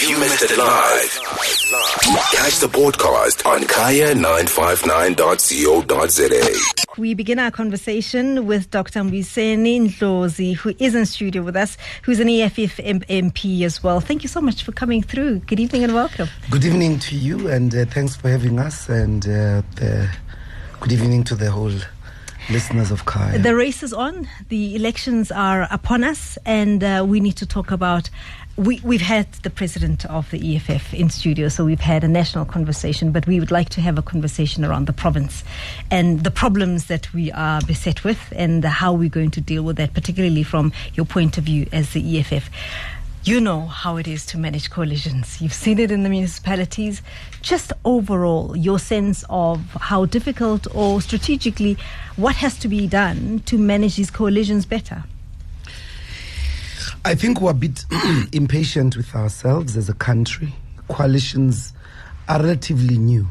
you missed it live, catch the podcast on kaya959.co.za. We begin our conversation with Dr. Mbuyiseni Ndlozi, who is in studio with us, who's an EFF MP as well. Thank you so much for coming through. Good evening and welcome. Good evening to you, and thanks for having us, and good evening to the whole listeners of Kaya. The race is on. The elections are upon us, and we need to talk about... We've had the president of the EFF in studio, so we've had a national conversation, but we would like to have a conversation around the province and the problems that we are beset with and how we're going to deal with that, particularly from your point of view as the EFF. You know how it is to manage coalitions. You've seen it in the municipalities. Just overall, your sense of how difficult or strategically what has to be done to manage these coalitions better? I think we're a bit impatient with ourselves as a country. Coalitions are relatively new.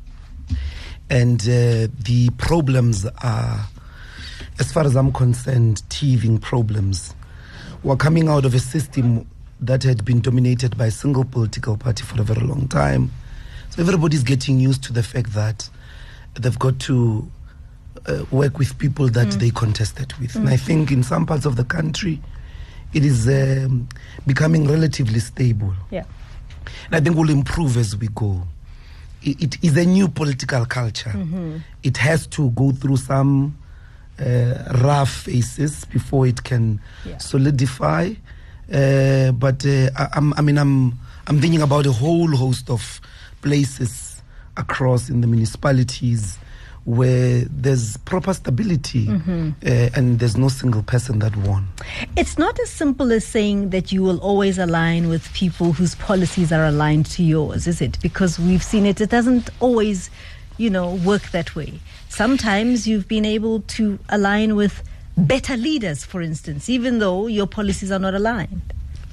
And the problems are, as far as I'm concerned, teething problems. We're coming out of a system that had been dominated by a single political party for a very long time. So everybody's getting used to the fact that they've got to work with people that they contested with. And I think in some parts of the country, it is becoming relatively stable. Yeah. And I think we'll improve as we go. It is a new political culture. It has to go through some rough phases before it can solidify. But I'm thinking about a whole host of places across in the municipalities where there's proper stability and there's no single person that won. It's not as simple as saying that you will always align with people whose policies are aligned to yours, is it? Because we've seen it doesn't always, work that way. Sometimes you've been able to align with better leaders, for instance, even though your policies are not aligned.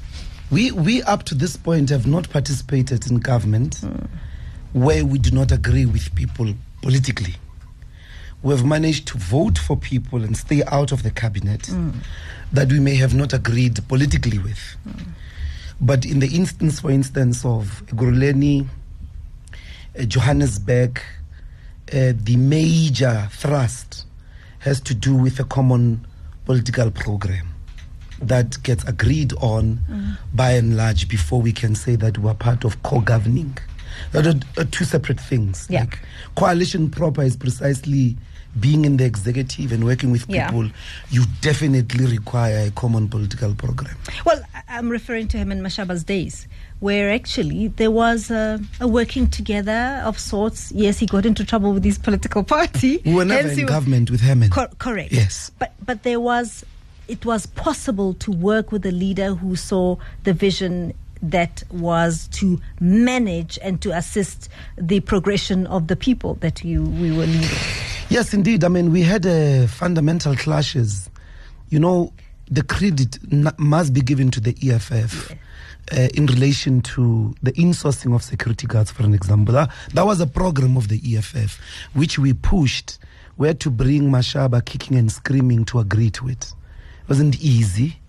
We up to this point have not participated in government where we do not agree with people politically. We have managed to vote for people and stay out of the cabinet that we may have not agreed politically with. But in the instance, for instance, of Ekurhuleni, Johannesburg, the major thrust has to do with a common political program that gets agreed on by and large before we can say that we're part of co-governing. That are two separate things. Yeah. Like coalition proper is precisely being in the executive and working with people. You definitely require a common political program. Well, I'm referring to Herman Mashaba's days, where actually there was a working together of sorts. Yes, he got into trouble with his political party. We were never in government with Herman. Correct. Yes. But it was possible to work with a leader who saw the vision that was to manage and to assist the progression of the people that we were leading. Yes, indeed. I mean, we had fundamental clashes. The credit must be given to the EFF in relation to the insourcing of security guards, for an example. That was a program of the EFF, which we pushed. We had to bring Mashaba kicking and screaming to agree to it. It wasn't easy,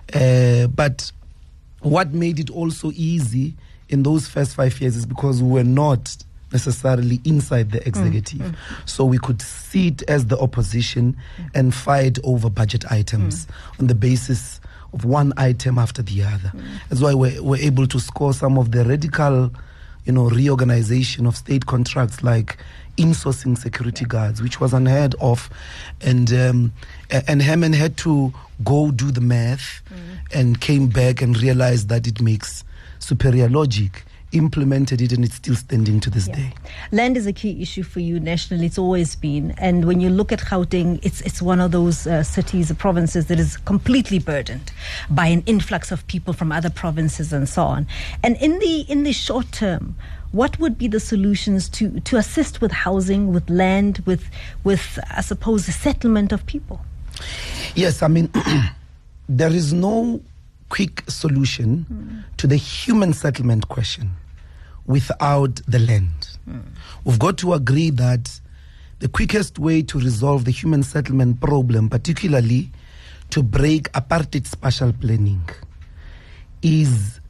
but what made it also easy in those first 5 years is because we were not necessarily inside the executive. So we could sit as the opposition and fight over budget items on the basis of one item after the other. That's why we're able to score some of the radical, reorganization of state contracts, like insourcing security guards, which was unheard of. And Herman had to go do the math and came back and realized that it makes superior logic, implemented it, and it's still standing to this day. Land is a key issue for you nationally. It's always been. And when you look at Gauteng, it's one of those cities, provinces that is completely burdened by an influx of people from other provinces and so on. And in the short term, what would be the solutions to assist with housing, with land, with I suppose, the settlement of people? Yes, I mean, there is no quick solution to the human settlement question without the land. We've got to agree that the quickest way to resolve the human settlement problem, particularly to break apartheid spatial planning, is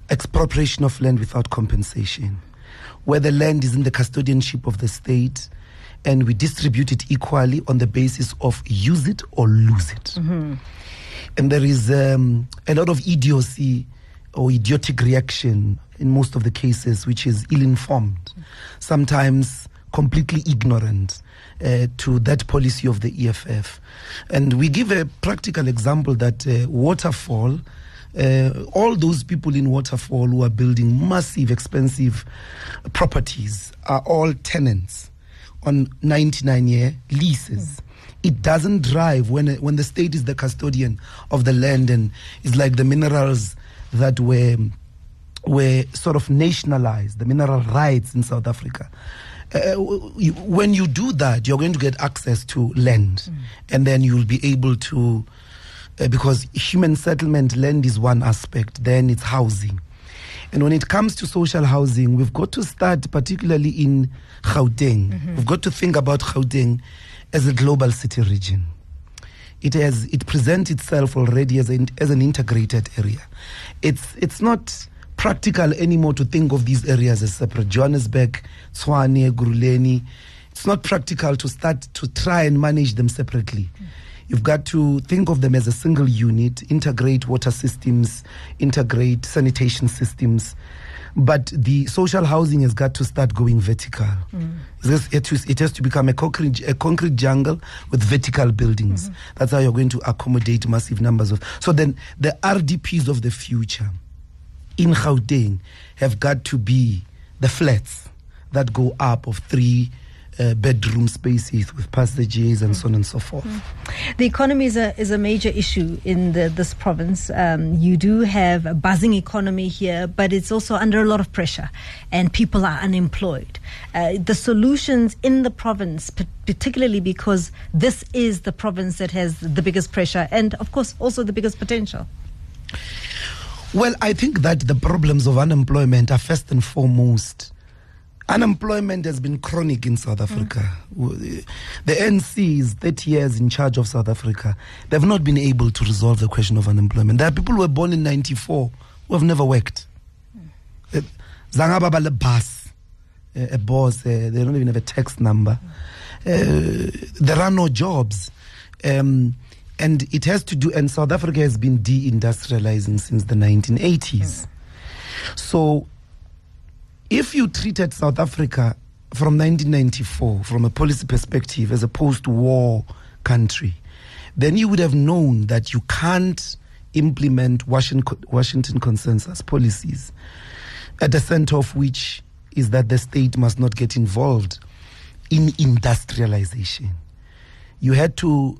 expropriation of land without compensation, where the land is in the custodianship of the state and we distribute it equally on the basis of use it or lose it. Mm-hmm. And there is a lot of idiocy or idiotic reaction in most of the cases, which is ill-informed, sometimes completely ignorant to that policy of the EFF. And we give a practical example that Waterfall, all those people in Waterfall who are building massive, expensive properties are all tenants on 99-year leases. It doesn't drive when the state is the custodian of the land, and it's like the minerals that were sort of nationalized, the mineral rights in South Africa. When you do that, you're going to get access to land, and then you'll be able to, because human settlement, land is one aspect, then it's housing. And when it comes to social housing, we've got to start, particularly in Gauteng, we've got to think about Gauteng as a global city region. It presents itself already as an integrated area. It's not practical anymore to think of these areas as separate. Johannesburg, Tshwane, Guruleni. It's not practical to start to try and manage them separately. You've got to think of them as a single unit, integrate water systems, integrate sanitation systems. But the social housing has got to start going vertical. It has to become a concrete jungle with vertical buildings. That's how you're going to accommodate massive numbers of. So then the RDPs of the future in Gauteng have got to be the flats that go up of 3 bedroom spaces with passages and so on and so forth. The economy is a major issue in this province. You do have a buzzing economy here, but it's also under a lot of pressure and people are unemployed. The solutions in the province, particularly because this is the province that has the biggest pressure and, of course, also the biggest potential. Well, I think that the problems of unemployment are first and foremost. Unemployment has been chronic in South Africa. The ANC is 30 years in charge of South Africa. They've not been able to resolve the question of unemployment. There are people who were born in 94 who have never worked. Zangababa bus, a boss, they don't even have a tax number. There are no jobs. And it has to do, and South Africa has been deindustrializing since the 1980s. So if you treated South Africa from 1994 from a policy perspective as a post-war country, then you would have known that you can't implement Washington consensus policies, at the center of which is that the state must not get involved in industrialization. You had to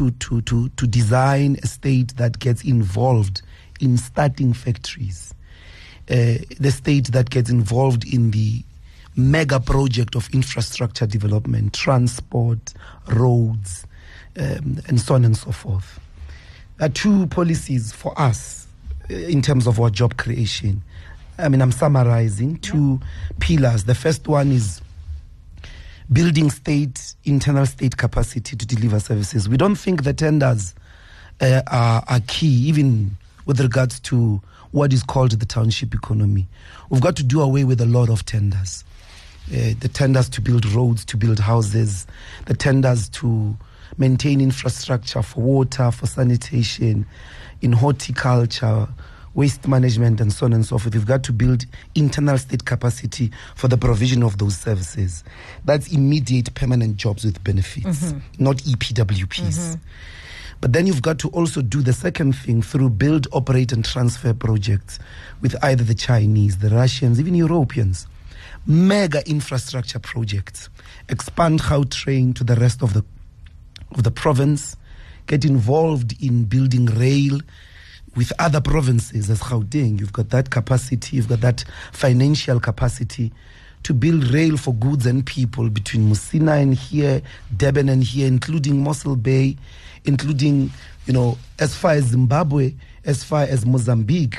design a state that gets involved in starting factories. The state that gets involved in the mega project of infrastructure development, transport, roads, and so on and so forth. There are 2 policies for us in terms of our job creation. I mean, I'm summarizing 2 pillars. The first one is building internal state capacity to deliver services. We don't think the tenders are key, even with regards to what is called the township economy. We've got to do away with a lot of tenders. The tenders to build roads, to build houses, the tenders to maintain infrastructure for water, for sanitation, in horticulture, waste management, and so on and so forth. We've got to build internal state capacity for the provision of those services. That's immediate permanent jobs with benefits, not EPWPs. But then you've got to also do the second thing through build, operate, and transfer projects with either the Chinese, the Russians, even Europeans. Mega infrastructure projects. Expand Gautrain to the rest of the province. Get involved in building rail with other provinces as Gauteng. You've got that capacity, you've got that financial capacity to build rail for goods and people between Musina and here, Durban and here, including Mossel Bay, including, as far as Zimbabwe, as far as Mozambique.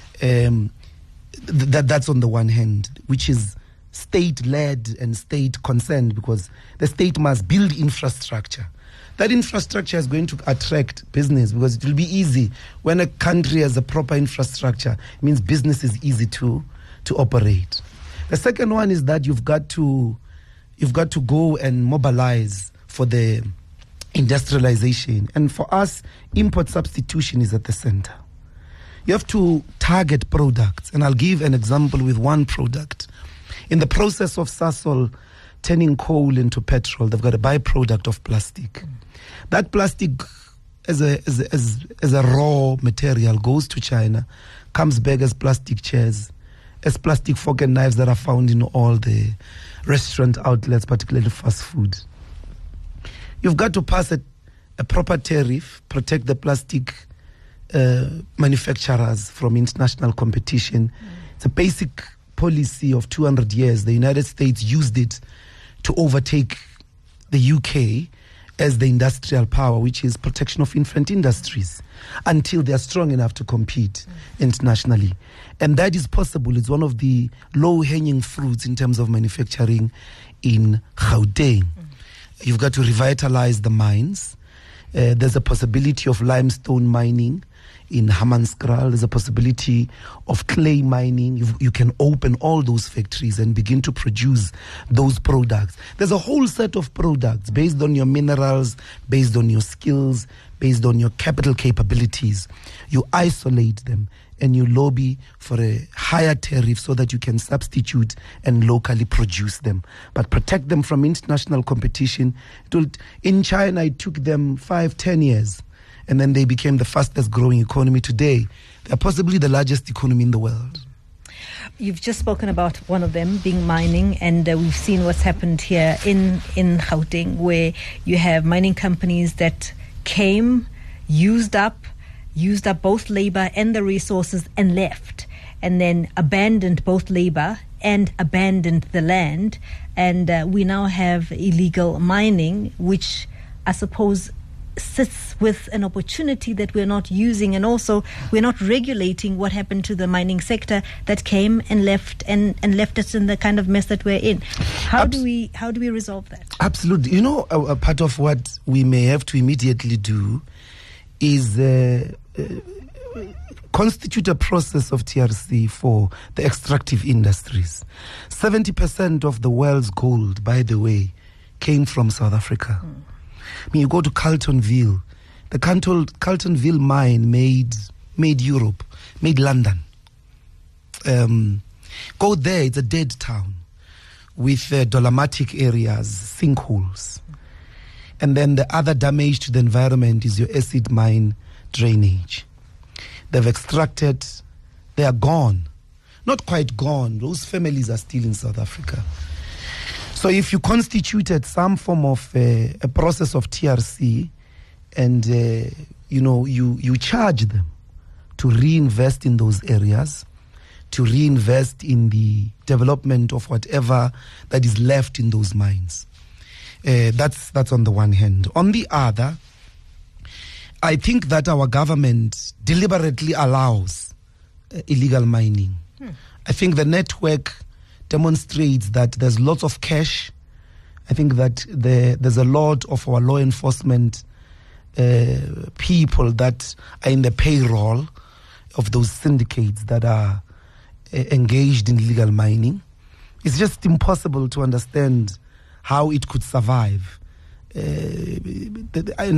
That's on the one hand, which is state-led and state-concerned, because the state must build infrastructure That infrastructure is going to attract business because it will be easy. When a country has a proper infrastructure, it means business is easy to operate. The second one is that you've got to go and mobilize for the industrialization. And for us, import substitution is at the center. You have to target products. And I'll give an example with one product. In the process of Sasol turning coal into petrol, they've got a byproduct of plastic. That plastic, as a raw material, goes to China, comes back as plastic chairs, as plastic fork and knives that are found in all the restaurant outlets, particularly fast food. You've got to pass a proper tariff, protect the plastic manufacturers from international competition. It's a basic policy of 200 years. The United States used it to overtake the UK as the industrial power, which is protection of infant industries, until they are strong enough to compete internationally. And that is possible. It's one of the low-hanging fruits in terms of manufacturing in Gauteng. You've got to revitalize the mines. There's a possibility of limestone mining in Hammanskraal. There's a possibility of clay mining. You can open all those factories and begin to produce those products. There's a whole set of products based on your minerals, based on your skills, based on your capital capabilities. You isolate them and you lobby for a higher tariff so that you can substitute and locally produce them. But protect them from international competition. In China, it took them 5-10 years. And then they became the fastest growing economy today. They're possibly the largest economy in the world. You've just spoken about one of them being mining, and we've seen what's happened here in Gauteng, where you have mining companies that came, used up both labor and the resources and left, and then abandoned both labor and abandoned the land. And we now have illegal mining, which I suppose sits with an opportunity that we're not using, and also we're not regulating what happened to the mining sector that came and left left us in the kind of mess that we're in. How do we resolve that? Absolutely. You know, a part of what we may have to immediately do is constitute a process of TRC for the extractive industries. 70% of the world's gold, by the way, came from South Africa. I mean, you go to Carltonville. The Carltonville mine made Europe, made London. Go there, it's a dead town with dolomitic areas, sinkholes. And then the other damage to the environment is your acid mine drainage. They've extracted, they are gone. Not quite gone. Those families are still in South Africa. So if you constituted some form of a process of TRC and, you charge them to reinvest in those areas, to reinvest in the development of whatever that is left in those mines. That's on the one hand. On the other, I think that our government deliberately allows illegal mining. I think the network demonstrates that there's lots of cash. I think that there's a lot of our law enforcement people that are in the payroll of those syndicates that are engaged in illegal mining. It's just impossible to understand how it could survive. I'm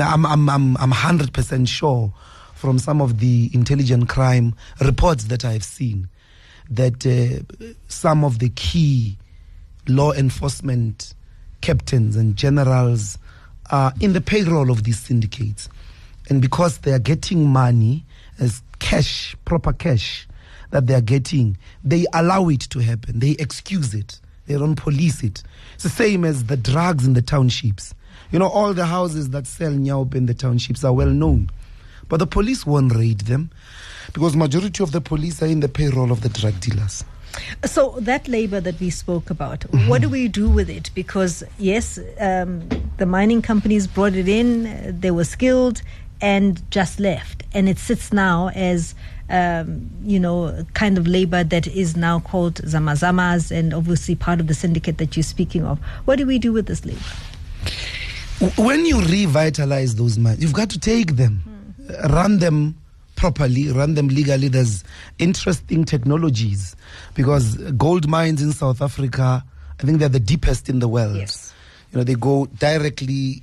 100% sure from some of the intelligent crime reports that I've seen that some of the key law enforcement captains and generals are in the payroll of these syndicates. And because they are getting money as cash, proper cash that they are getting, they allow it to happen. They excuse it. They don't police it. It's the same as the drugs in the townships. You know, all the houses that sell nyaup in the townships are well known. But the police won't raid them because majority of the police are in the payroll of the drug dealers. So that labor that we spoke about, what do we do with it? Because yes, the mining companies brought it in, they were skilled and just left. And it sits now as, kind of labor that is now called zamazamas and obviously part of the syndicate that you're speaking of. What do we do with this labor? When you revitalize those mines, you've got to take them, run them properly, run them legally. There's interesting technologies because gold mines in South Africa, I think they're the deepest in the world. Yes. They go directly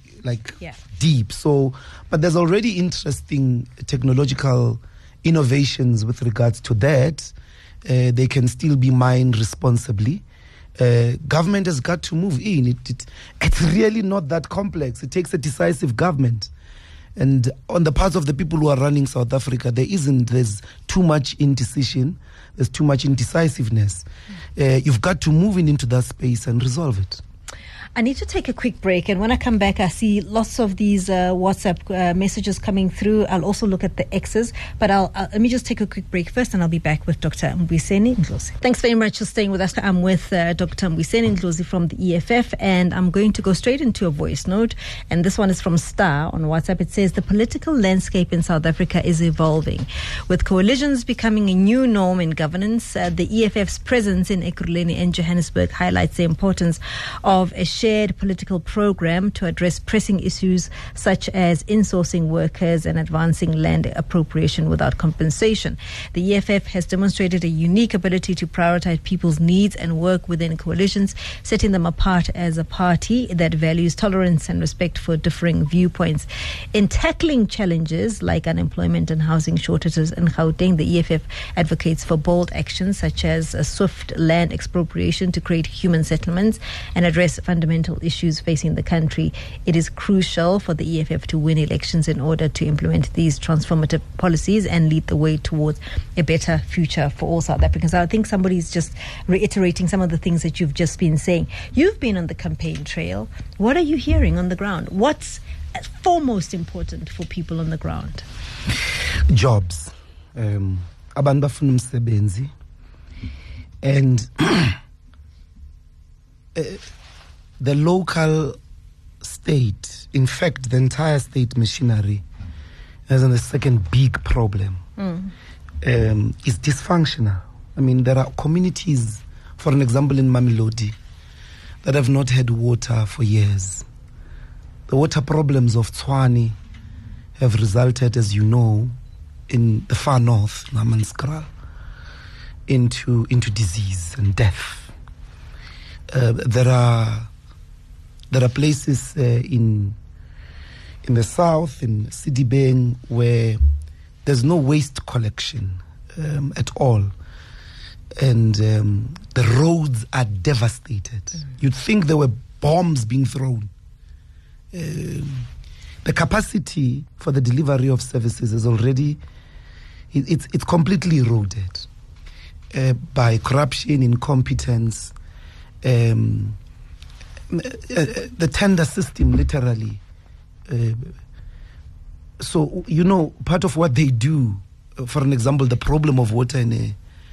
deep. So, but there's already interesting technological innovations with regards to that. They can still be mined responsibly. Government has got to move in. It's really not that complex. It takes a decisive government. And on the parts of the people who are running South Africa, there's too much indecision. There's too much indecisiveness. You've got to move into that space and resolve it. I need to take a quick break, and when I come back, I see lots of these WhatsApp messages coming through. I'll also look at the X's, but let me just take a quick break first, and I'll be back with Dr. Mbuyiseni Ndlozi. Thanks very much for staying with us. I'm with Dr. Mbuyiseni Ndlozi from the EFF, and I'm going to go straight into a voice note, and this one is from Star on WhatsApp. It says, the political landscape in South Africa is evolving, with coalitions becoming a new norm in governance. The EFF's presence in Ekurhuleni and Johannesburg highlights the importance of a shared political program to address pressing issues such as insourcing workers and advancing land appropriation without compensation. The EFF has demonstrated a unique ability to prioritize people's needs and work within coalitions, setting them apart as a party that values tolerance and respect for differing viewpoints. In tackling challenges like unemployment and housing shortages in Gauteng, the EFF advocates for bold actions such as a swift land expropriation to create human settlements and address fundamental issues facing the country. It is crucial for the EFF to win elections in order to implement these transformative policies and lead the way towards a better future for all South Africans. I think somebody's just reiterating some of the things that you've just been saying. You've been on the campaign trail. What are you hearing on the ground? What's foremost important for people on the ground? Jobs. Abantu bafuna umsebenzi. And the local state, in fact, the entire state machinery, has a second big problem. Is dysfunctional. I mean, there are communities, for an example, in Mamelodi, that have not had water for years. The water problems of Tshwane have resulted, as you know, in the far north, Namanskral, into disease and death. There are places in the south, in Sidibeng, where there's no waste collection at all. And the roads are devastated. You'd think there were bombs being thrown. The capacity for the delivery of services is already, it's completely eroded by corruption, incompetence, the tender system, literally. So, part of what they do, for an example, the problem of water in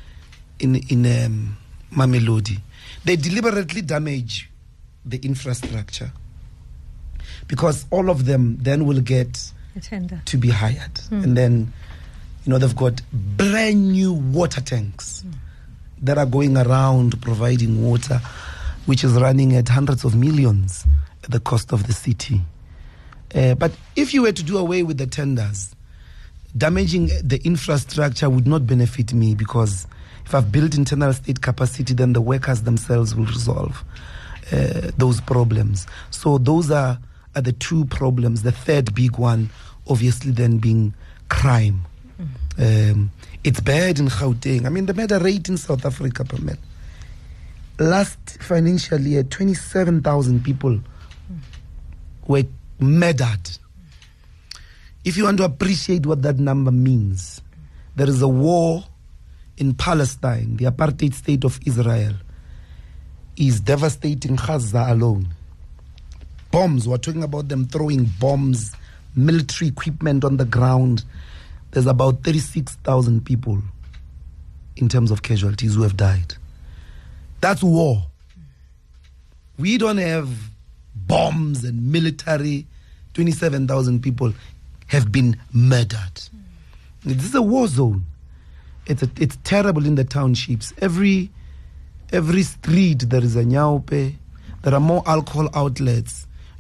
Mamelodi, they deliberately damage the infrastructure because all of them then will get a tender to be hired. And then, they've got brand new water tanks that are going around providing water, which is running at hundreds of millions at the cost of the city. But if you were to do away with the tenders, damaging the infrastructure would not benefit me, because if I've built internal state capacity, then the workers themselves will resolve those problems. So those are the two problems. The third big one, obviously, then being crime. It's bad in Gauteng. I mean, the murder rate in South Africa, Pamela, last financial year, 27,000 people were murdered. If you want to appreciate what that number means, there is a war in Palestine. The apartheid state of Israel is devastating Gaza alone. Bombs, we're talking about them throwing bombs, military equipment on the ground. There's about 36,000 people in terms of casualties who have died. That's war. We don't have bombs and military. 27,000 people have been murdered. This is a war zone. It's terrible in the townships. Every street there is a nyaupe. There are more alcohol outlets.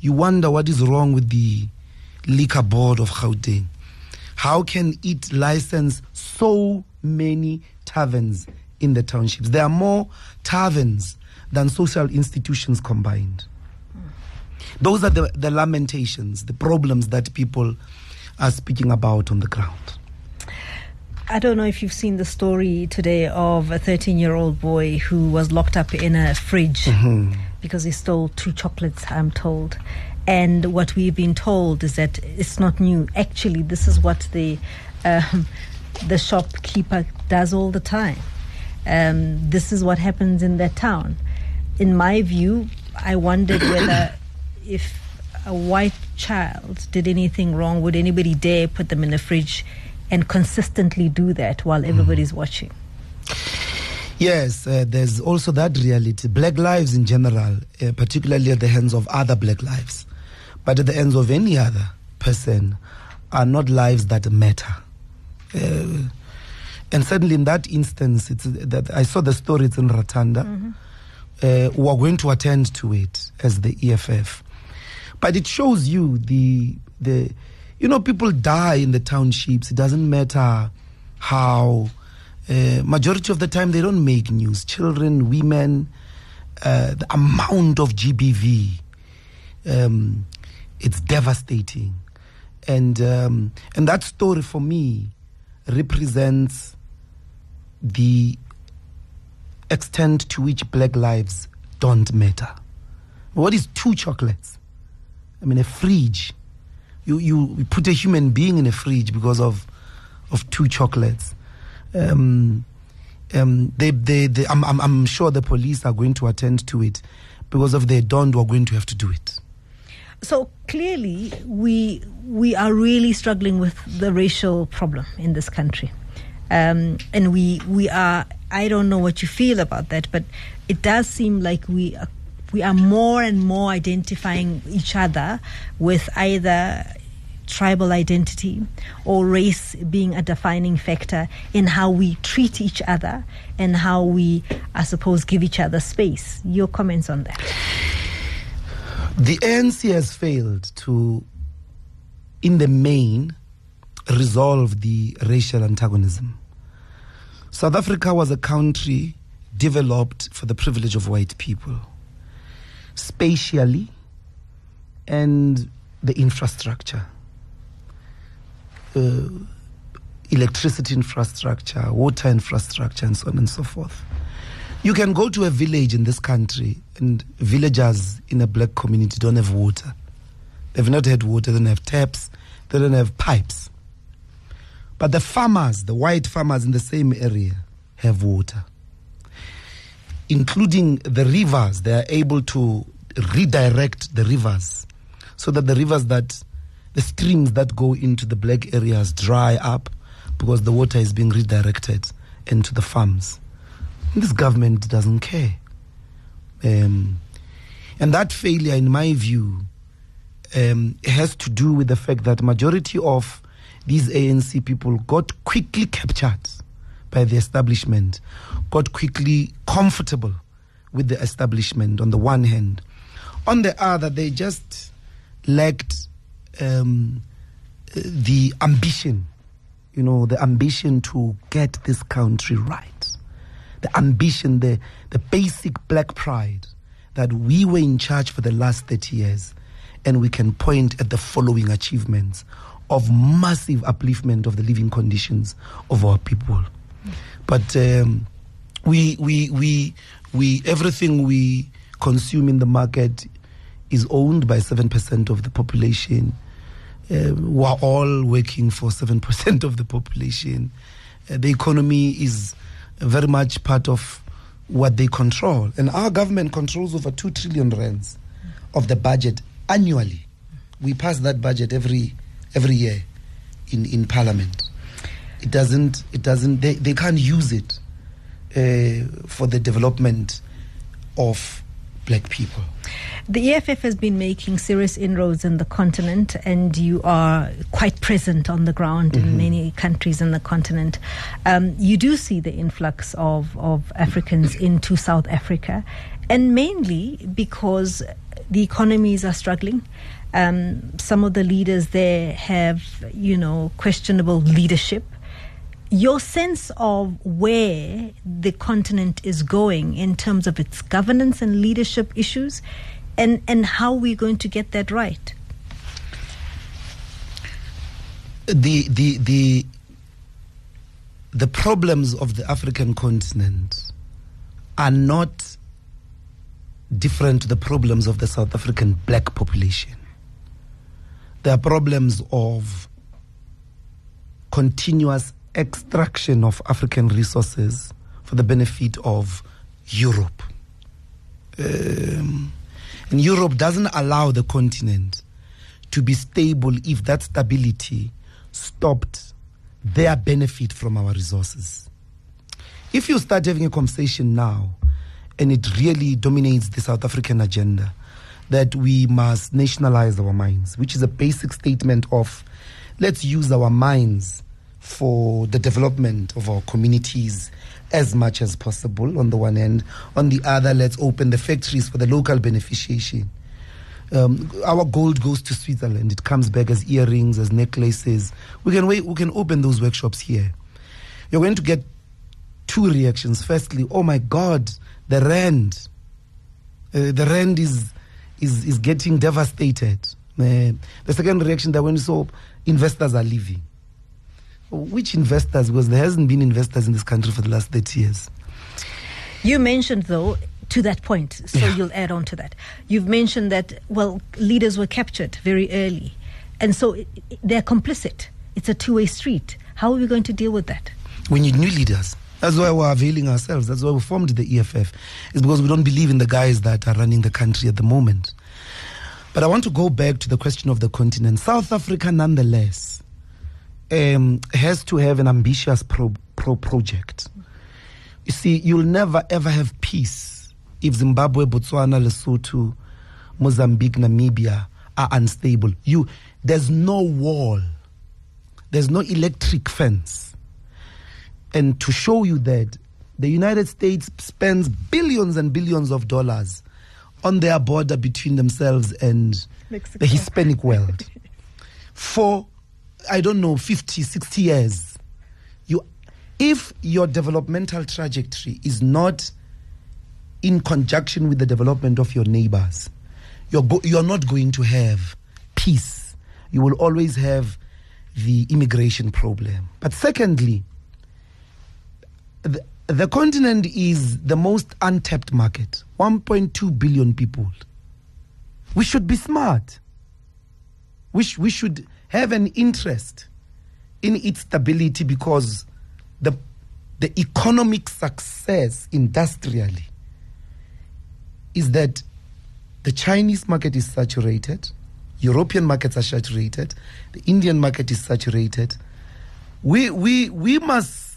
you wonder what is wrong with the liquor board of Gauteng. How can it license so many taverns in the townships? There are more taverns than social institutions combined. Those are the lamentations, the problems that people are speaking about on the ground. I don't know if you've seen the story today of a 13-year-old boy who was locked up in a fridge because he stole 2 chocolates, I'm told. And what we've been told is that it's not new. Actually, this is what the shopkeeper does all the time. This is what happens in that town. In my view, I wondered whether if a white child did anything wrong, would anybody dare put them in a fridge and consistently do that while everybody's watching? Yes, there's also that reality. Black lives in general, particularly at the hands of other black lives, but at the hands of any other person, are not lives that matter. And certainly in that instance, it's that I saw the story, it's in Ratanda. We are going to attend to it as the EFF. But it shows you people die in the townships. It doesn't matter how. Majority of the time, they don't make news. Children, women, the amount of GBV, it's devastating. And that story for me represents the extent to which black lives don't matter. What is 2 chocolates? I mean, a fridge. You put a human being in a fridge because of 2 chocolates. I'm sure the police are going to attend to it, because if they don't, we're going to have to do it. So clearly, we are really struggling with the racial problem in this country, and we are. I don't know what you feel about that, but it does seem like we are more and more identifying each other with either tribal identity or race being a defining factor in how we treat each other and how we, I suppose, give each other space. Your comments on that? The ANC has failed to, in the main, resolve the racial antagonism. South Africa was a country developed for the privilege of white people, spatially and the infrastructure. Electricity infrastructure, water infrastructure, and so on and so forth. You can go to a village in this country, and villagers in a black community don't have water. They've not had water, they don't have taps, they don't have pipes. But the farmers, the white farmers in the same area, have water. Including the rivers, they are able to redirect the rivers so that the streams that go into the black areas dry up because the water is being redirected into the farms. And this government doesn't care. And that failure, in my view, has to do with the fact that majority of these ANC people got quickly captured by the establishment, got quickly comfortable with the establishment on the one hand. On the other, they just lacked the ambition, the ambition to get this country right. The ambition, the basic black pride that we were in charge for the last 30 years and we can point at the following achievements of massive upliftment of the living conditions of our people. But we everything we consume in the market is owned by 7% of the population. We are all working for 7% of the population. The economy is very much part of what they control. And our government controls over 2 trillion rands of the budget annually. We pass that budget every year in Parliament. They can't use it for the development of black people. The EFF has been making serious inroads in the continent, and you are quite present on the ground in many countries in the continent. You do see the influx of Africans into South Africa, and mainly because The economies are struggling. Some of the leaders there have, questionable leadership. Your sense of where the continent is going in terms of its governance and leadership issues, and how we're going to get that right? The problems of the African continent are not different to the problems of the South African black population. There are problems of continuous extraction of African resources for the benefit of Europe. And Europe doesn't allow the continent to be stable if that stability stopped their benefit from our resources. If you start having a conversation now, and it really dominates the South African agenda, that we must nationalize our mines, which is a basic statement of let's use our mines for the development of our communities as much as possible on the one hand. On the other, let's open the factories for the local beneficiation. Our gold goes to Switzerland. It comes back as earrings, as necklaces. We can open those workshops here. You're going to get two reactions. Firstly, oh my God, the rand is getting devastated. The second reaction, that when you saw investors are leaving. Which investors? Because there hasn't been investors in this country for the last 30 years. You mentioned, though, to that point, so you'll add on to that. You've mentioned that, leaders were captured very early, and so they're complicit. It's a two-way street. How are we going to deal with that? We need new leaders. That's why we're availing ourselves. That's why we formed the EFF. It's because we don't believe in the guys that are running the country at the moment. But I want to go back to the question of the continent. South Africa, nonetheless, has to have an ambitious project. You see, you'll never ever have peace if Zimbabwe, Botswana, Lesotho, Mozambique, Namibia are unstable. There's no wall. There's no electric fence. And to show you that, the United States spends billions and billions of dollars on their border between themselves and Mexico, the Hispanic world. For, 50, 60 years. If your developmental trajectory is not in conjunction with the development of your neighbors, you're not going to have peace. You will always have the immigration problem. But secondly, the continent is the most untapped market, 1.2 billion people. We should be smart. We should have an interest in its stability, because the economic success industrially is that the Chinese market is saturated, European markets are saturated, the Indian market is saturated. We must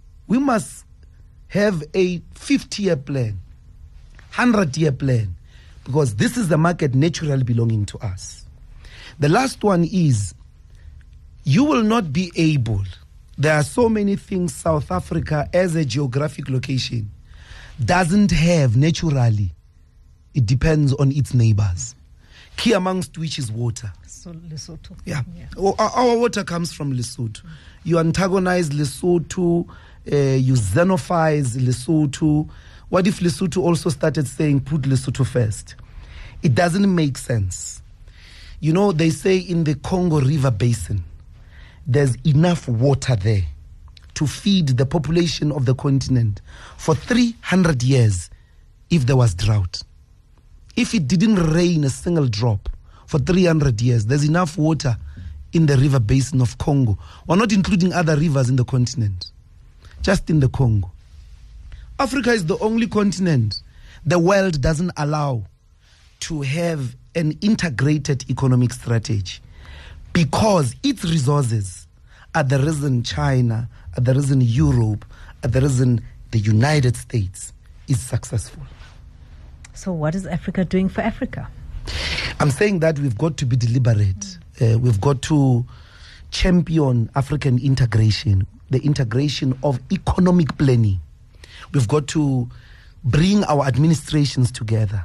have a 50-year plan, 100-year plan, because this is the market naturally belonging to us. The last one is, you will not be able, there are so many things South Africa as a geographic location doesn't have naturally. It depends on its neighbors. Key amongst which is water. So Lesotho. Yeah. Our water comes from Lesotho. You antagonize Lesotho, you xenophize Lesotho. What if Lesotho also started saying, put Lesotho first? It doesn't make sense. They say in the Congo River Basin, there's enough water there to feed the population of the continent for 300 years if there was drought. If it didn't rain a single drop for 300 years, there's enough water in the river basin of Congo. We're not including other rivers in the continent, just in the Congo. Africa is the only continent the world doesn't allow to have an integrated economic strategy, because its resources are the reason China, are the reason Europe, are the reason the United States is successful. So what is Africa doing for Africa? I'm saying that we've got to be deliberate. We've got to champion African integration, the integration of economic planning. We've got to bring our administrations together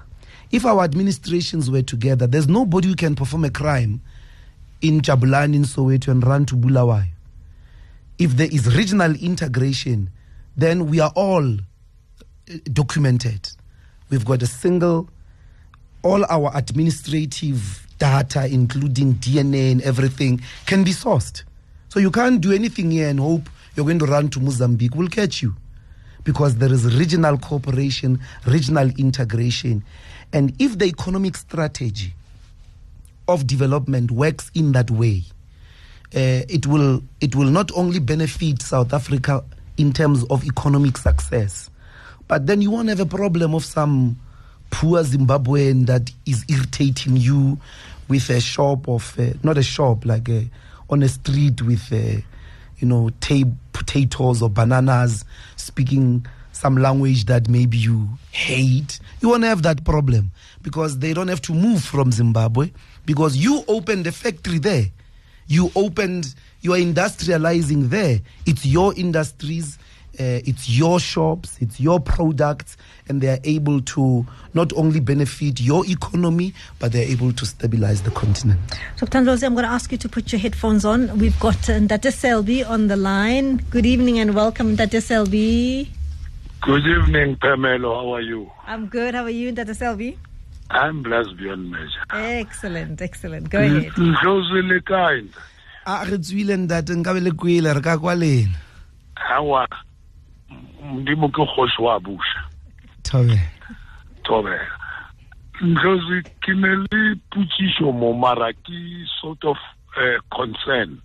If our administrations were together, there's nobody who can perform a crime in Jabulani, in Soweto, and run to Bulawayo. If there is regional integration, then we are all documented. We've got a single, all our administrative data, including DNA and everything, can be sourced. So you can't do anything here and hope you're going to run to Mozambique. We'll catch you. Because there is regional cooperation, regional integration. And if the economic strategy of development works in that way, it will not only benefit South Africa in terms of economic success, but then you won't have a problem of some poor Zimbabwean that is irritating you with a shop of, not a shop, like on a street with, potatoes or bananas, speaking some language that maybe you hate. You won't have that problem because they don't have to move from Zimbabwe because you opened a factory there. You are industrializing there. It's your industries, it's your shops, it's your products, and they are able to not only benefit your economy, but they're able to stabilize the continent. So, Thandlozi, I'm going to ask you to put your headphones on. We've got Ndate Selby on the line. Good evening and welcome, Ndate Selby. Good evening, Pamela. How are you? I'm good. How are you, Ndate Selby? I'm blessed beyond measure. Excellent. Go ahead. Closely kind. Hawa ndimo ke kgosi wa busha. Tobe. Ndlozi ke ne le putsisho mo mara ke sort of concern.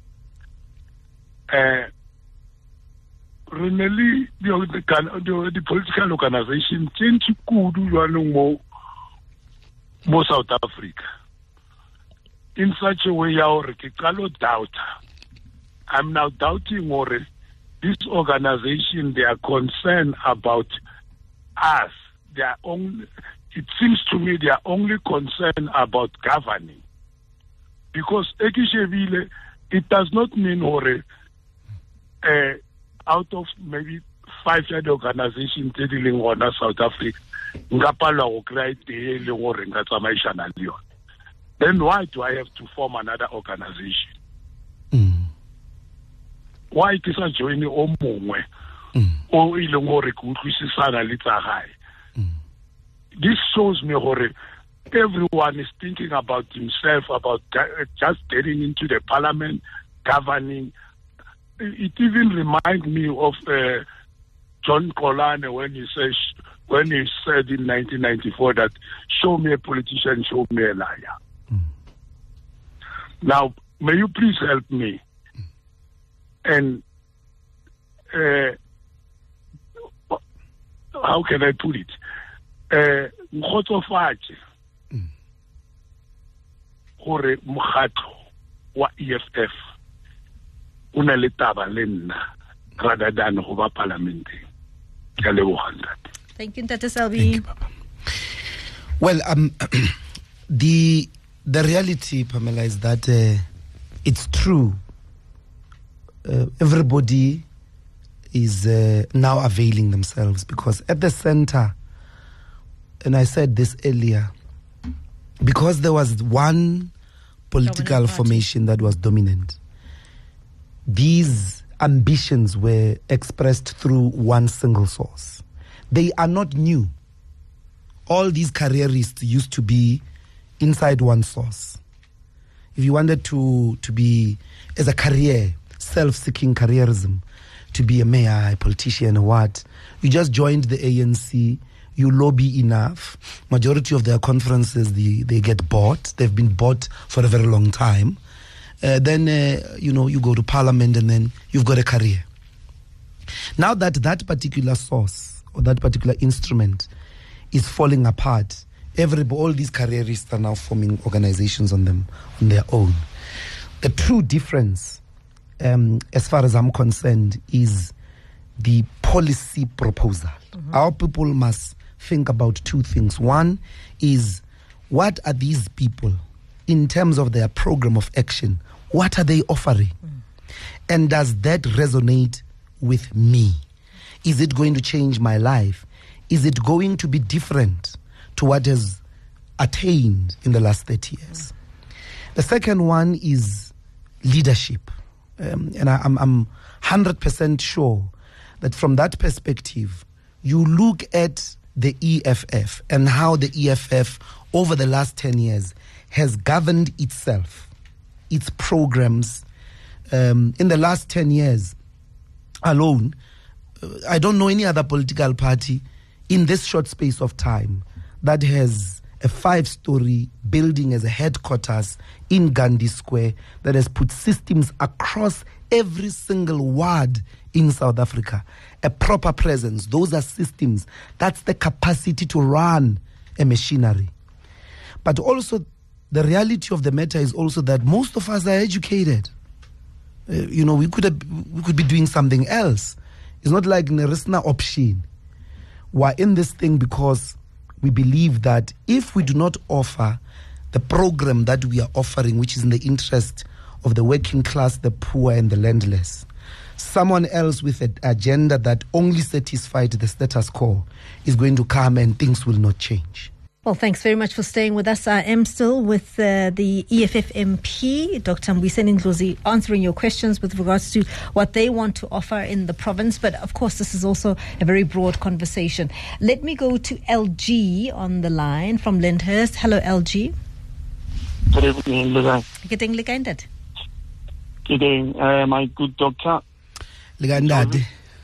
Really, the political organization change kudu jwanong mo South Africa in such a way doubt. I'm now doubting or this organization, they are concerned about us. They are only, it seems to me they are only concerned about governing. Because it does not mean out of maybe 5 organizations dealing on South Africa, then why do I have to form another organization? Why is it joining Omongwe or Ilongore Kutusana Litahai? This shows me everyone is thinking about himself, about just getting into the parliament, governing. It even reminds me of John Kolane when he said in 1994 that show me a politician, show me a liar. Now, may you please help me? And how can I put it? Nkgotsofatse gore mokgatlo wa EFF o na le taba le nna rather than go ba parlamenteng. Ke leboga ntate. Thank you, Ndate Selby. Well, the reality, Pamela, is that it's true. Everybody is now availing themselves because at the center, and I said this earlier, because there was one political formation that was dominant, these ambitions were expressed through one single source. They are not new. All these careerists used to be inside one source. If you wanted to be, as a career, self-seeking careerism, to be a mayor, a politician, or what, you just joined the ANC, you lobby enough. Majority of their conferences, they get bought. They've been bought for a very long time. Then you go to parliament and then you've got a career. Now that particular source or that particular instrument is falling apart, all these careerists are now forming organizations on their own. The true difference, as far as I'm concerned, is the policy proposal. Our people must think about two things. One is, what are these people, in terms of their program of action, what are they offering? And does that resonate with me? Is it going to change my life? Is it going to be different to what has attained in the last 30 years. The second one is leadership. And I'm 100% sure that from that perspective, you look at the EFF and how the EFF over the last 10 years has governed itself, its programs. In the last 10 years alone, I don't know any other political party in this short space of time that has a 5-story building as a headquarters in Gandhi Square that has put systems across every single ward in South Africa. A proper presence. Those are systems. That's the capacity to run a machinery. But also, the reality of the matter is also that most of us are educated. We could be doing something else. It's not like Nerisna option. We're in this thing because we believe that if we do not offer the program that we are offering, which is in the interest of the working class, the poor, and the landless, someone else with an agenda that only satisfies the status quo is going to come and things will not change. Well, thanks very much for staying with us. I am still with the EFF MP, Dr. Mbuyiseni Ndlozi, answering your questions with regards to what they want to offer in the province. But, of course, this is also a very broad conversation. Let me go to LG on the line from Lyndhurst. Hello, LG. Good evening, Lizanne. Good evening, Good evening, my good doctor. Ligandade.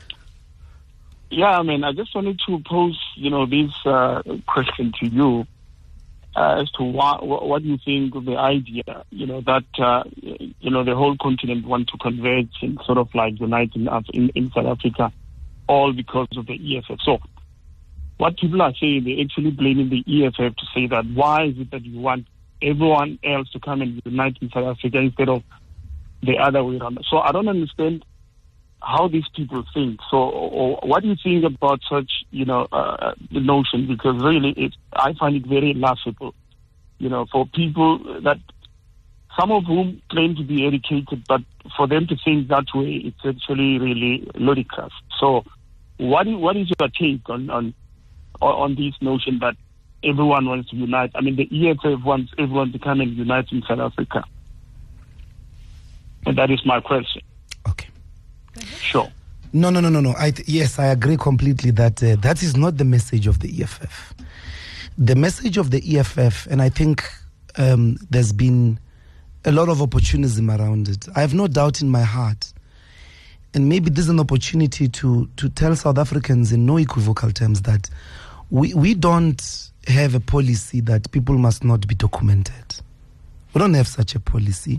Yeah, I just wanted to pose, this question to you as to what you think of the idea, that, the whole continent want to converge and sort of like unite in South Africa, all because of the EFF. So what people are saying, they're actually blaming the EFF to say that why is it that you want everyone else to come and unite in South Africa instead of the other way around. So I don't understand how these people think. So, or what do you think about such, the notion? Because really, I find it very laughable, for people that, some of whom claim to be educated, but for them to think that way, it's actually really ludicrous. So, what is your take on this notion that everyone wants to unite? The EFF wants everyone to come and unite in South Africa. And that is my question. Okay. Sure. No. Yes, I agree completely that that is not the message of the EFF. The message of the EFF, and I think there's been a lot of opportunism around it. I have no doubt in my heart, and maybe this is an opportunity to tell South Africans in no equivocal terms that we don't have a policy that people must not be documented. We don't have such a policy.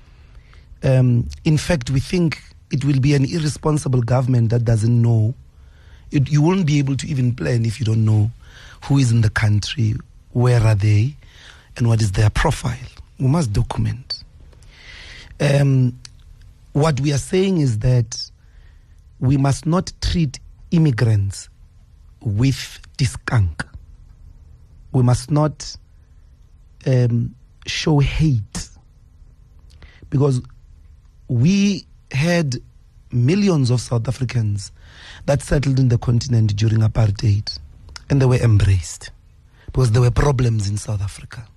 In fact, we think it will be an irresponsible government that doesn't know. You won't be able to even plan if you don't know who is in the country, where are they, and what is their profile. We must document. What we are saying is that we must not treat immigrants with disgust. We must not show hate, because we had millions of South Africans that settled in the continent during apartheid, and they were embraced because there were problems in South Africa.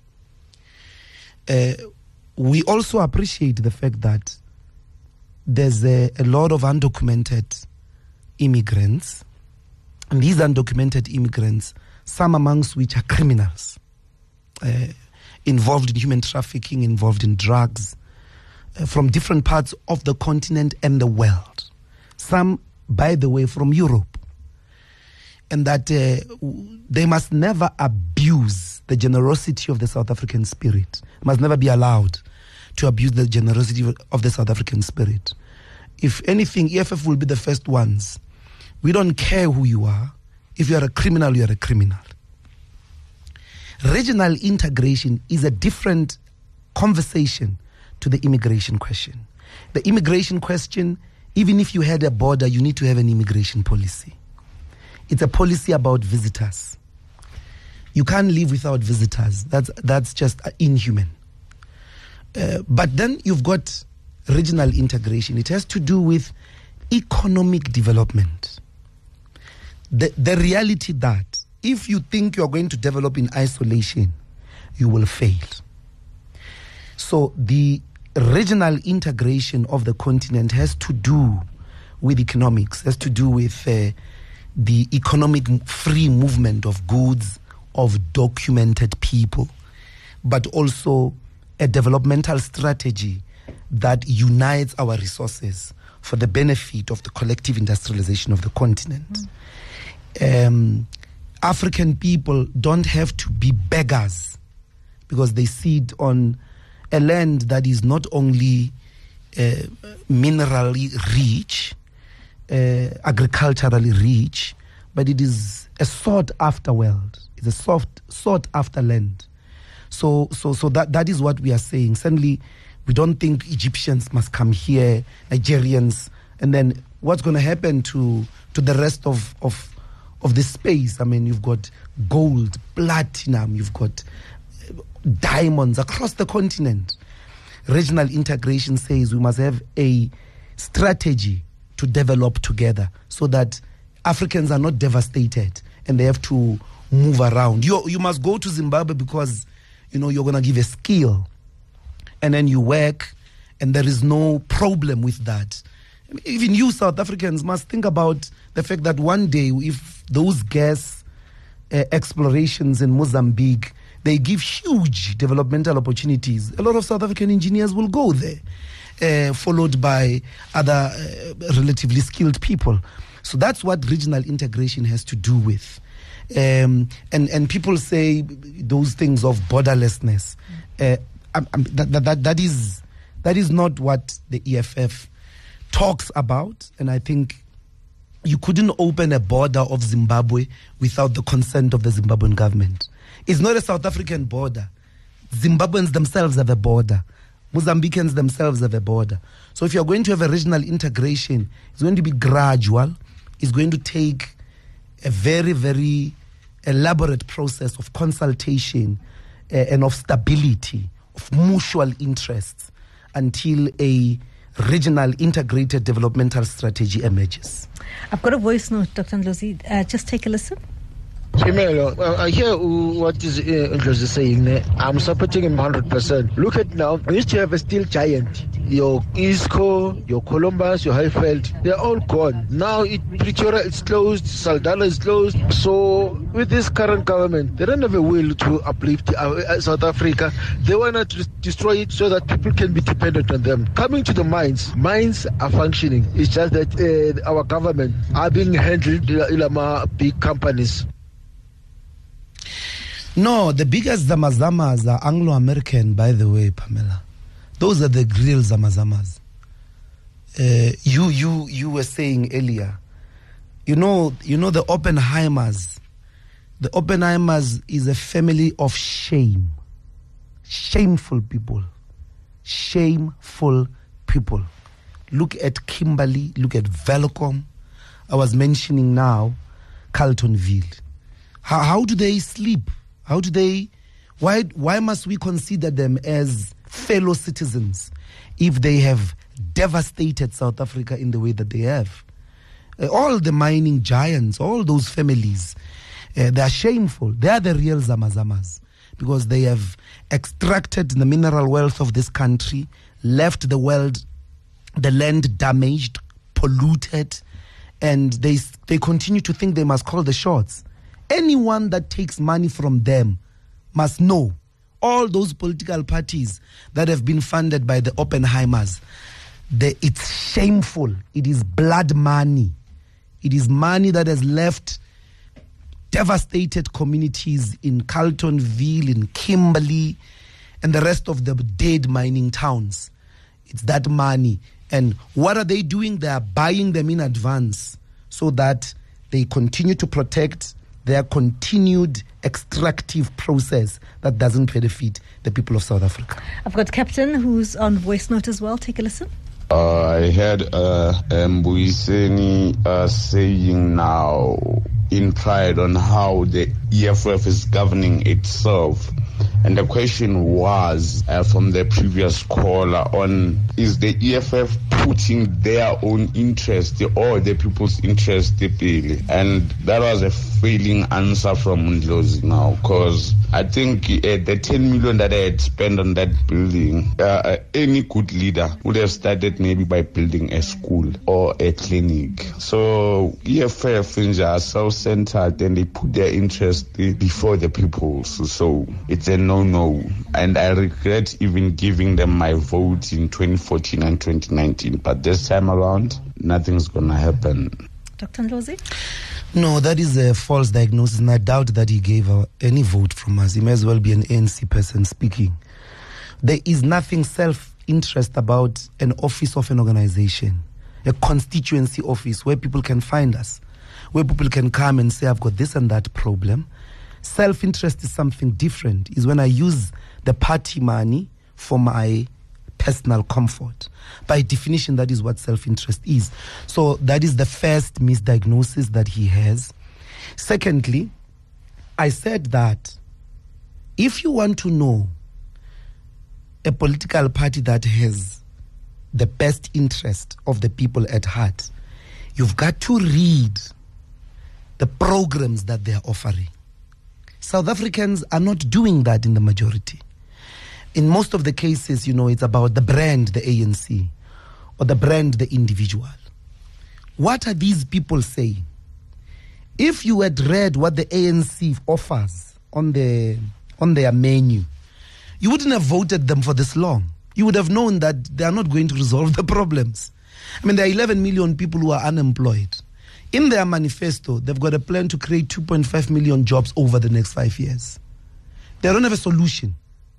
We also appreciate the fact that there's a lot of undocumented immigrants, and these undocumented immigrants, some amongst which are criminals, involved in human trafficking, involved in drugs, from different parts of the continent and the world. Some, by the way, from Europe. And that they must never abuse the generosity of the South African spirit. Must never be allowed to abuse the generosity of the South African spirit. If anything, EFF will be the first ones. We don't care who you are. If you are a criminal, you are a criminal. Regional integration is a different conversation to the immigration question. The immigration question, even if you had a border, you need to have an immigration policy. It's a policy about visitors. You can't live without visitors. That's just inhuman. But then you've got regional integration. It has to do with economic development. The reality that if you think you're going to develop in isolation, you will fail. So the regional integration of the continent has to do with economics, has to do with the economic free movement of goods, of documented people, but also a developmental strategy that unites our resources for the benefit of the collective industrialization of the continent. African people don't have to be beggars because they sit on a land that is not only minerally rich, agriculturally rich, but it is a sought after world. It's a sought after land. So that is what we are saying. Certainly, we don't think Egyptians must come here, Nigerians, and then what's going to happen to the rest of this space? I mean, you've got gold, platinum, you've got diamonds across the continent. Regional integration says we must have a strategy to develop together so that Africans are not devastated and they have to move around. You must go to Zimbabwe because, you're going to give a skill and then you work and there is no problem with that. Even you South Africans must think about the fact that one day if those gas explorations in Mozambique, they give huge developmental opportunities, a lot of South African engineers will go there, followed by other relatively skilled people. So that's what regional integration has to do with. And people say those things of borderlessness. That is not what the EFF talks about, and I think you couldn't open a border of Zimbabwe without the consent of the Zimbabwean government. It's not a South African border. Zimbabweans themselves have a border. Mozambicans themselves have a border. So if you're going to have a regional integration, it's going to be gradual. It's going to take a very, very elaborate process of consultation and of stability, of mutual interests, until a regional integrated developmental strategy emerges. I've got a voice note, Dr. Ndlozi. Just take a listen. Chimelo, I hear what is Ndlozi saying there. I'm supporting him 100%. Look at now, we used to have a steel giant. Your ISCO, your Columbus, your Highveld, they're all gone. Now Pretoria is closed, Saldanha is closed. So with this current government, they don't have a will to uplift South Africa. They want to destroy it so that people can be dependent on them. Coming to the mines are functioning. It's just that our government are being handled by big companies. No, the biggest zamazamas are Anglo-American, by the way, Pamela. Those are the real zamazamas. You were saying earlier, you know the Oppenheimers. The Oppenheimers is a family of shame. Shameful people. Shameful people. Look at Kimberley, look at Velcom. I was mentioning now Carltonville. How do they sleep? How do they? Why must we consider them as fellow citizens if they have devastated South Africa in the way that they have? All the mining giants, all those families, they are shameful. They are the real zamazamas because they have extracted the mineral wealth of this country, left the land damaged, polluted, and they continue to think they must call the shots. Anyone that takes money from them must know all those political parties that have been funded by the Oppenheimers, it's shameful. It is blood money. It is money that has left devastated communities in Carltonville, in Kimberley, and the rest of the dead mining towns. It's that money. And what are they doing? They are buying them in advance so that they continue to protect their continued extractive process that doesn't benefit the people of South Africa. I've got Captain who's on voice note as well. Take a listen. I heard Mbuyiseni saying now in pride on how the EFF is governing itself. And the question was from the previous caller on, is the EFF putting their own interest or the people's interest deeply? And that was a failing answer from Ndlozi now, because I think the 10 million that I had spent on that building, any good leader would have started maybe by building a school or a clinic. So EFF are self-centered and they put their interest before the people. So it's a no-no. And I regret even giving them my vote in 2014 and 2019. But this time around, nothing's going to happen. Dr. Ndlozi? No, that is a false diagnosis, and I doubt that he gave any vote from us. He may as well be an ANC person speaking. There is nothing self-interest about an office of an organization, a constituency office where people can find us, where people can come and say, I've got this and that problem. Self-interest is something different, is when I use the party money for my personal comfort. By definition, that is what self-interest is. So that is the first misdiagnosis that he has. Secondly, I said that if you want to know a political party that has the best interest of the people at heart, you've got to read the programs that they are offering. South Africans are not doing that in the majority. In most of the cases, it's about the brand, the ANC, or the brand, the individual. What are these people saying? If you had read what the ANC offers on their menu, you wouldn't have voted them for this long. You would have known that they are not going to resolve the problems. I mean, there are 11 million people who are unemployed. In their manifesto, they've got a plan to create 2.5 million jobs over the next 5 years. They don't have a solution.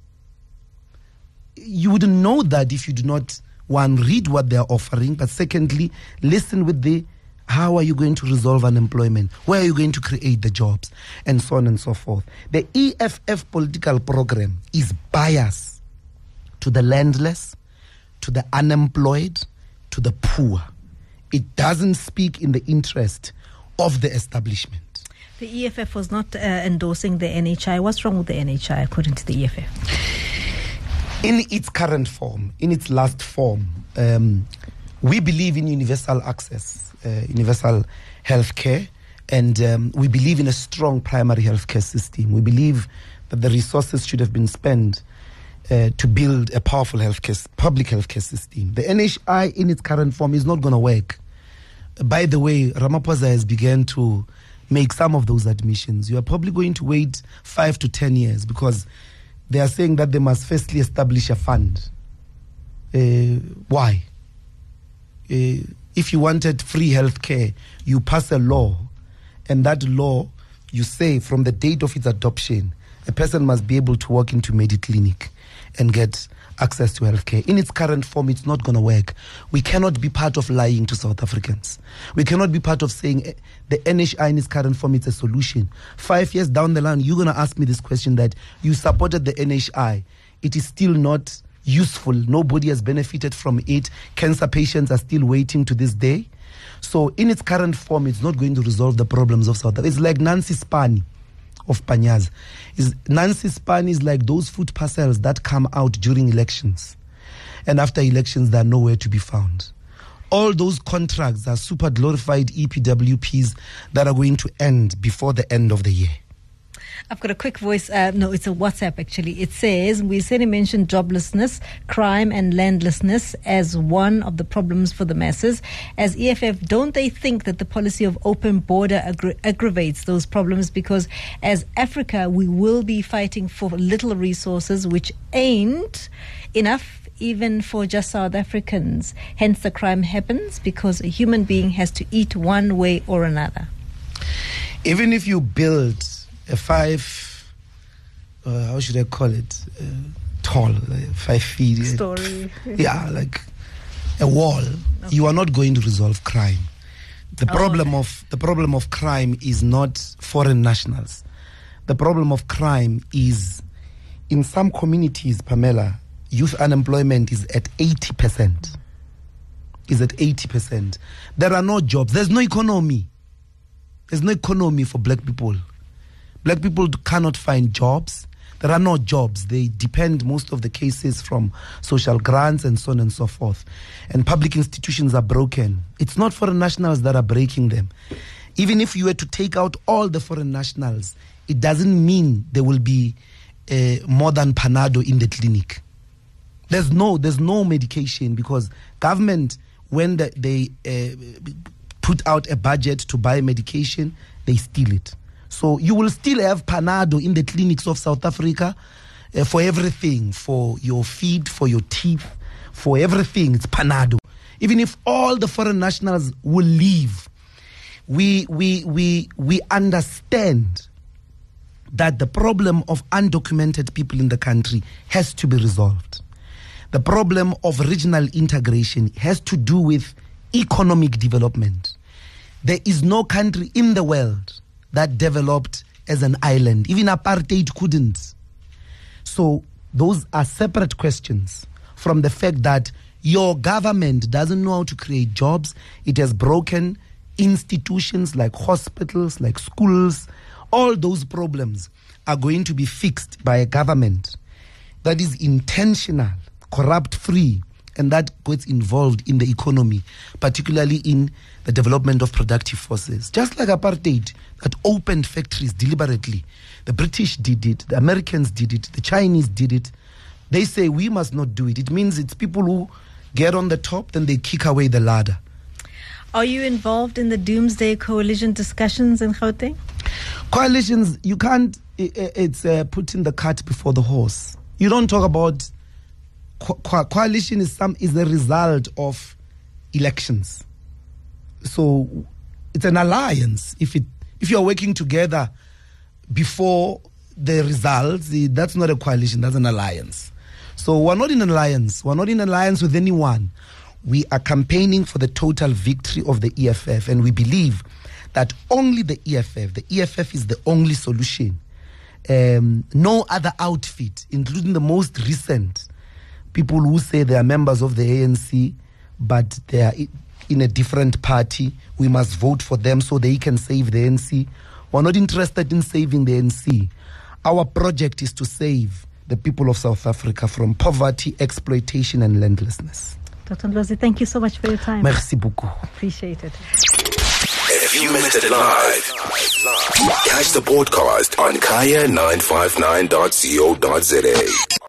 You wouldn't know that if you do not, one, read what they are offering, but secondly, listen with how are you going to resolve unemployment? Where are you going to create the jobs? And so on and so forth. The EFF political program is biased to the landless, to the unemployed, to the poor. It doesn't speak in the interest of the establishment. The EFF was not endorsing the NHI. What's wrong with the NHI, according to the EFF? In its current form, in its last form, we believe in universal access, universal health care, and we believe in a strong primary health care system. We believe that the resources should have been spent to build a powerful public health care system. The NHI in its current form is not going to work. By the way, Ramaphosa has begun to make some of those admissions. You are probably going to wait 5 to 10 years because they are saying that they must firstly establish a fund. Why? If you wanted free health care, you pass a law, and that law, you say from the date of its adoption, a person must be able to walk into Mediclinic and get access to health care. In its current form, it's not going to work. We cannot be part of lying to South Africans. We cannot be part of saying the NHI in its current form is a solution. 5 years down the line, you're going to ask me this question that you supported the NHI. It is still not useful. Nobody has benefited from it. Cancer patients are still waiting to this day. So in its current form, it's not going to resolve the problems of South Africa. It's like Nancy Spani of Panyaza. Nancy Spani is like those food parcels that come out during elections. And after elections, they're nowhere to be found. All those contracts are super glorified EPWPs that are going to end before the end of the year. I've got a quick voice. No, it's a WhatsApp actually. It says, we said he mentioned joblessness, crime and landlessness as one of the problems for the masses. As EFF, don't they think that the policy of open border aggravates those problems? Because as Africa, we will be fighting for little resources, which ain't enough even for just South Africans. Hence the crime happens because a human being has to eat one way or another. Even if you build a 5, how should I call it? Tall, 5 feet. Story. Yeah, like a wall. Okay. You are not going to resolve crime. The problem of crime is not foreign nationals. The problem of crime is in some communities, Pamela, youth unemployment is at 80%. Is at 80%. There are no jobs. There's no economy. There's no economy for black people. Black people cannot find jobs. There are no jobs. They depend, most of the cases, from social grants and so on and so forth. And public institutions are broken. It's not foreign nationals that are breaking them. Even if you were to take out all the foreign nationals, it doesn't mean there will be more than Panado in the clinic. There's no medication, because government, when they put out a budget to buy medication, they steal it. So you will still have Panado in the clinics of South Africa for everything, for your feet, for your teeth, for everything. It's Panado. Even if all the foreign nationals will leave, we understand that the problem of undocumented people in the country has to be resolved. The problem of regional integration has to do with economic development. There is no country in the world that developed as an island. Even apartheid couldn't. So those are separate questions from the fact that your government doesn't know how to create jobs. It has broken institutions like hospitals, like schools. All those problems are going to be fixed by a government that is intentional, corrupt-free, and that gets involved in the economy, particularly in the development of productive forces. Just like apartheid, that opened factories deliberately. The British did it, the Americans did it, the Chinese did it. They say we must not do it. It means it's people who get on the top, then they kick away the ladder. Are you involved in the Doomsday Coalition discussions in Gauteng? Coalitions, you can't, it's putting the cart before the horse. You don't talk about coalition is a result of elections. So it's an alliance. If you're working together before the results, that's not a coalition, that's an alliance. So we're not in an alliance. We're not in an alliance with anyone. We are campaigning for the total victory of the EFF, and we believe that only the EFF is the only solution. No other outfit, including the most recent people who say they are members of the ANC, but they are in a different party. We must vote for them so they can save the ANC. We're not interested in saving the ANC. Our project is to save the people of South Africa from poverty, exploitation, and landlessness. Dr. Ndlozi, thank you so much for your time. Merci beaucoup. Appreciate it. If you missed it live, catch the podcast on kaya959.co.za.